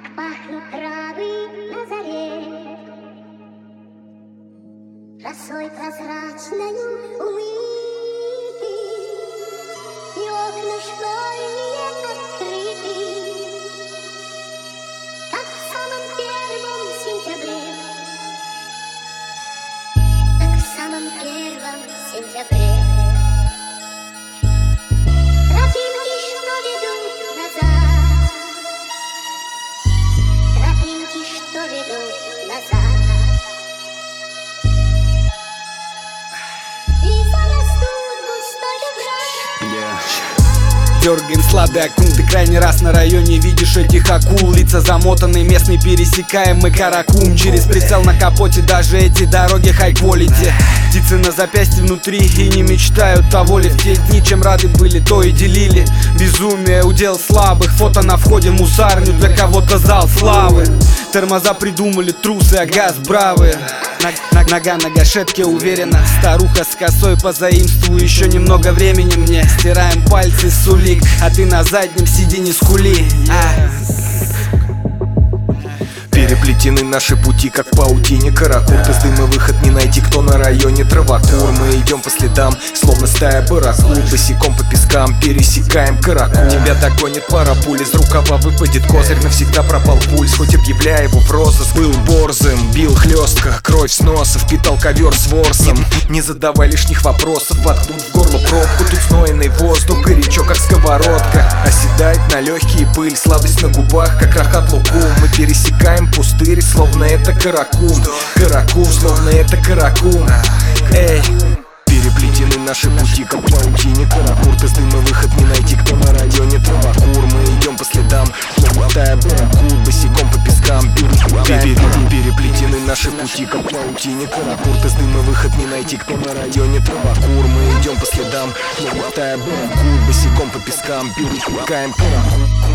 Пахнут травы на заре, росой прозрачною умыты, и окна школьные открыты, как в самом первом сентябре, как в самом первом сентябре. Тропинки, что ведут назад, тропинки, что ведут назад, и зарастут густой дуброй. Дергаем сладый аккум, ты крайний раз на районе видишь этих акул. Лица замотанные, местный пересекаем мы Каракум. Через прицел на капоте даже эти дороги хай-квалити. Птицы на запястье внутри и не мечтают о воле. В те дни чем рады были, то и делили. Безумие удел слабых, фото на входе мусарню, для кого-то зал славы. Тормоза придумали трусы, а газ бравые. Нога на гашетке уверенно, старуха с косой позаимствую еще немного времени мне. Стираем пальцы с улик, а ты на заднем сиденье скули. Переплетены наши пути, как в паутине каракурт. Из дыма выход не найти, кто на районе травокур. Мы идем по следам, словно стая барракуд. Босиком по пескам пересекаем каракур. Тебя догонит пара пуль, из рукава выпадет козырь. Навсегда пропал пульс, хоть объявляя его в розыск. Был борзым, бил хлестко, кровь с носа, впитал ковер с ворсом. Не задавай лишних вопросов, воткнут в горло пробку. Тут знойный воздух, горячо, как сковородка. Оседает на легкие пыль, сладость на губах, как рахат лукум. Мы пересекаем пустырь, словно это Каракум. Каракум, словно это Каракум. Эй, переплетены наши пути, как в паутине каракурт. Из дыма выход не найти, кто на районе травокур. Мы идем по следам, словно стая барракуд. Босиком по пескам переплетены наши пути, как в паутине каракурт. Из дыма выход не найти, кто на районе травокур. Мы идем по следам, словно стая барракуд. Босиком по пескам пересекаем каракур.